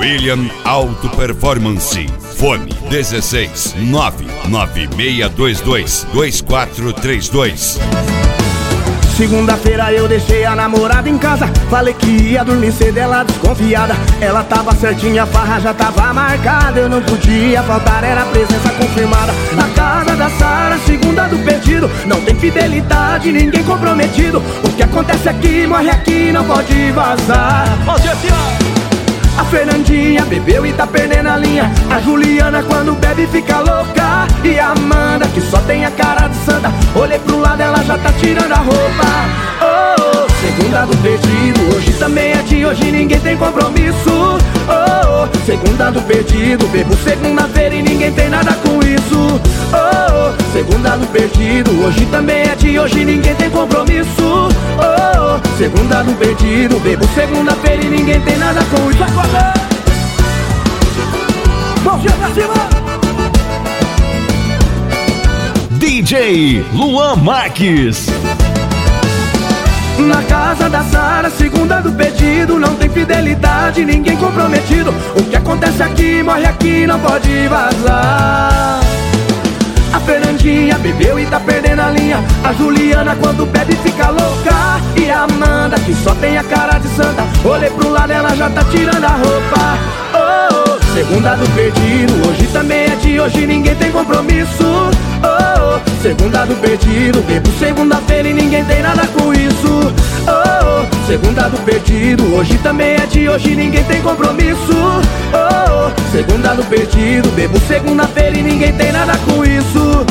William Auto Performance. Fone 16 99622 2432. Segunda-feira eu deixei a namorada em casa. Falei que ia dormir cedo, ela desconfiada. Ela tava certinha, a farra já tava marcada. Eu não podia faltar, era presença confirmada. Na casa da Sara, segunda do pedido. Não tem fidelidade, ninguém comprometido. O que acontece aqui, morre aqui, não pode vazar. A Fernandinha bebeu e tá perdendo a linha. A Juliana quando bebe fica louca. E a Amanda que só tem a cara de santa. Olhei pro lado, ela já tá tirando a roupa. Oh, segunda do perdido, hoje também é de hoje, ninguém tem compromisso. Oh, segunda do perdido, bebo segunda-feira e ninguém tem nada com isso. Oh, segunda do perdido, hoje também é de hoje, ninguém tem compromisso. Oh, segunda do perdido, bebo segunda-feira e ninguém tem nada com isso. Mãozinha pra cima! DJ Luan Marques. Na casa da Sara, segunda do pedido. Não tem fidelidade, ninguém comprometido. O que acontece aqui, morre aqui, não pode vazar. A Fernandinha bebeu e tá perdendo a linha. A Juliana quando bebe fica louca. E a Amanda que só tem a cara de santa. Olhei pro lado, ela já tá tirando a roupa. Oh, segunda do perdido, hoje também é de hoje, ninguém tem compromisso. Oh, segunda do perdido, bebo segunda-feira e ninguém tem nada com isso. Oh, segunda do perdido, hoje também é de hoje, ninguém tem compromisso. Oh, segunda do perdido, bebo segunda-feira e ninguém tem nada com isso.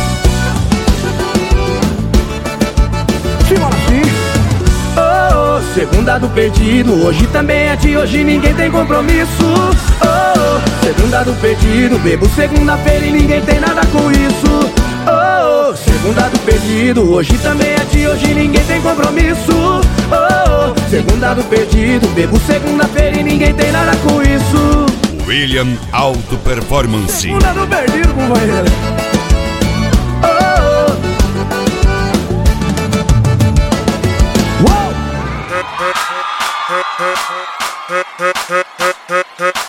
Simbora sim. Oh, segunda do perdido, hoje também é de hoje, ninguém tem compromisso. Oh, segunda do perdido, bebo segunda-feira e ninguém tem nada com isso. Oh, segunda do perdido, hoje também é de hoje, ninguém tem compromisso. Oh, segunda do perdido, bebo segunda-feira e ninguém tem nada com isso. William Auto Performance. Segunda do perdido, companheiro. Oh.